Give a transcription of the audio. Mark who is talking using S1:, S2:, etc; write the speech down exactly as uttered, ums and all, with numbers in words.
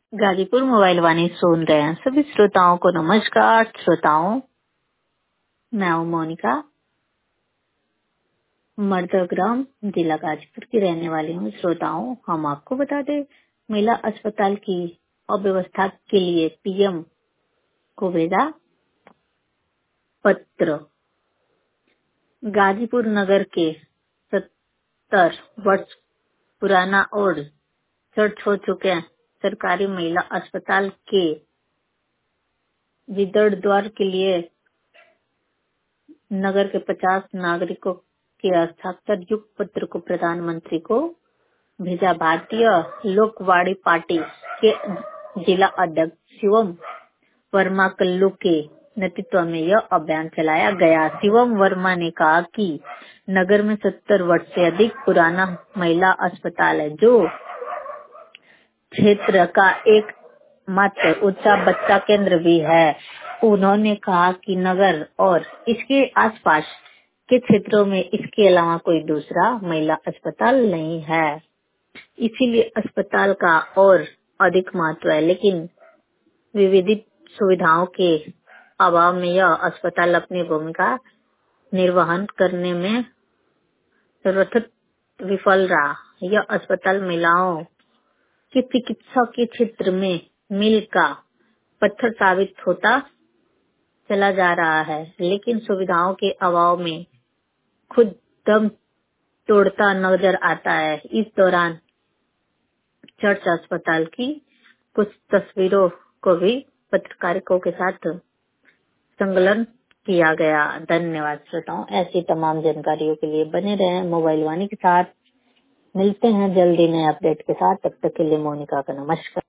S1: Ghazipur mobile वाणी सुन रहे हैं सभी श्रोताओं को नमस्कार। श्रोताओं, मैं हूं मोनिका, मर्दग्राम जिला गाजीपुर की रहने वाली हूं। श्रोताओं, हम आपको बता दें, महिला अस्पताल की अव्यवस्था के लिए पीएम को भेजा पत्र। गाजीपुर नगर के सत्तर वर्ष पुराना और चर्च हो चुके सरकारी महिला अस्पताल के विदड़ द्वार के लिए नगर के पचास नागरिकों के हस्ताक्षर युक्त पत्र को प्रधानमंत्री को भेजा। भारतीय लोकवाणी पार्टी के जिला अध्यक्ष शिवम वर्मा कल्लू के नेतृत्व में यह अभियान चलाया गया। शिवम वर्मा ने कहा कि नगर में सत्तर वर्ष से अधिक पुराना महिला अस्पताल है, जो क्षेत्र का एक मात्र ऊंचा बच्चा केंद्र भी है। उन्होंने कहा कि नगर और इसके आसपास के क्षेत्रों में इसके अलावा कोई दूसरा महिला अस्पताल नहीं है, इसीलिए अस्पताल का और अधिक महत्व है। लेकिन विविध सुविधाओं के अभाव में यह अस्पताल अपनी भूमिका निर्वहन करने में सर्वथा विफल रहा। यह अस्पताल महिलाओं की चिकित्सा के क्षेत्र में मील का पत्थर साबित होता चला जा रहा है, लेकिन सुविधाओं के अभाव में खुद दम तोड़ता नजर आता है। इस दौरान चर्च अस्पताल की कुछ तस्वीरों को भी पत्रकारों के साथ संकलन किया गया। धन्यवाद श्रोताओं, ऐसी तमाम जानकारियों के लिए बने रहें मोबाइल वाणी के साथ। मिलते हैं जल्दी नए अपडेट के साथ, तब तक के लिए मोनिका का नमस्कार।